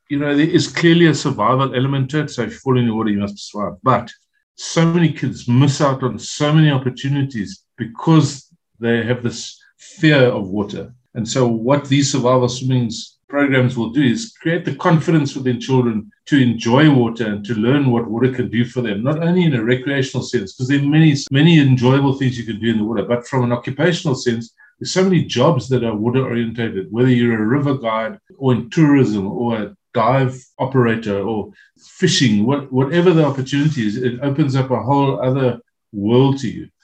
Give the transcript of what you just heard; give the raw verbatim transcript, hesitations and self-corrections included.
you know, there is clearly a survival element to it. So if you fall in the water, you must survive. But so many kids miss out on so many opportunities because they have this fear of water. And so what these survival swimming programs will do is create the confidence within children to enjoy water and to learn what water can do for them, not only in a recreational sense, because there are many, many enjoyable things you can do in the water, but from an occupational sense, there's so many jobs that are water orientated, whether you're a river guide or in tourism or a dive operator or fishing, what, whatever the opportunity is, it opens up a whole other world to you.